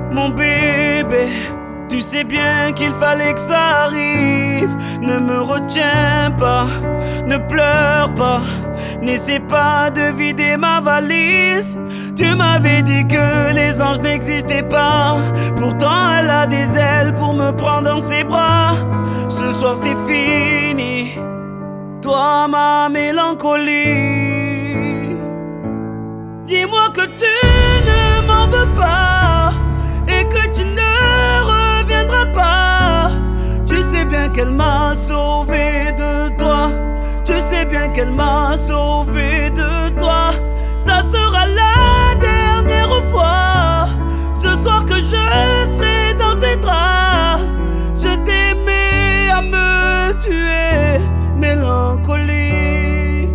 Mon bébé, tu sais bien qu'il fallait que ça arrive. Ne me retiens pas, ne pleure pas, n'essaie pas de vider ma valise. Tu m'avais dit que les anges n'existaient pas, pourtant elle a des ailes pour me prendre dans ses bras. Ce soir c'est fini, toi ma mélancolie. Dis-moi que tu ne m'en veux pas et que tu ne reviendras pas. Tu sais bien qu'elle m'a sauvé de toi. Tu sais bien qu'elle m'a sauvé de toi. Ça sera la dernière fois. Ce soir que je serai dans tes draps. Je t'aimais à me tuer, mélancolie.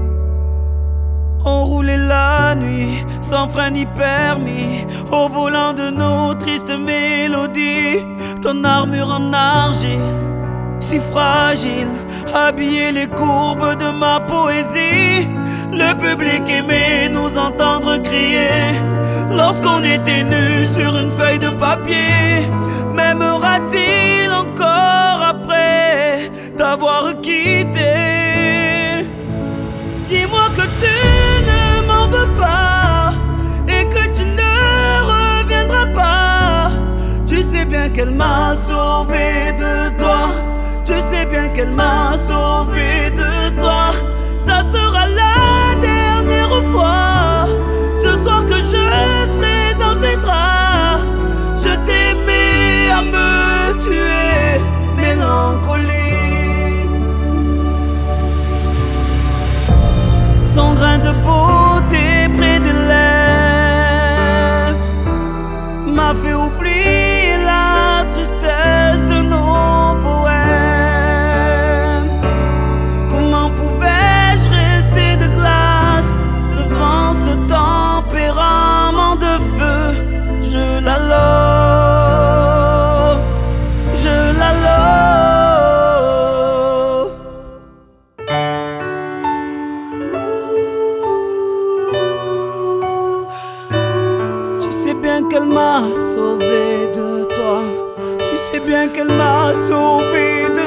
On roulait la nuit, sans frein ni permis, au volant de nos tristes mélodies. Ton armure en argile, si fragile, habillait les courbes de ma poésie. Le public aimait nous entendre crier lorsqu'on était nus sur une feuille de papier. M'aimera-t-il encore après t'avoir quitté? Dis-moi que tu ne m'en veux pas et que tu ne reviendras pas. Tu sais bien qu'elle m'a sauvé de toi. Tu sais bien qu'elle m'a sauvé de toi. Ça sera la dernière fois. Ce soir que je serai dans tes draps. Je t'aimais à me tuer, mélancolie. Son grain de beauté près des lèvres m'a fait oublier la tristesse de nos poèmes. Comment pouvais-je rester de glace devant ce tempérament de feu? Je la love, je la love. Tu sais bien qu'elle m'a sauvé de toi. Tu sais bien qu'elle m'a sauvé de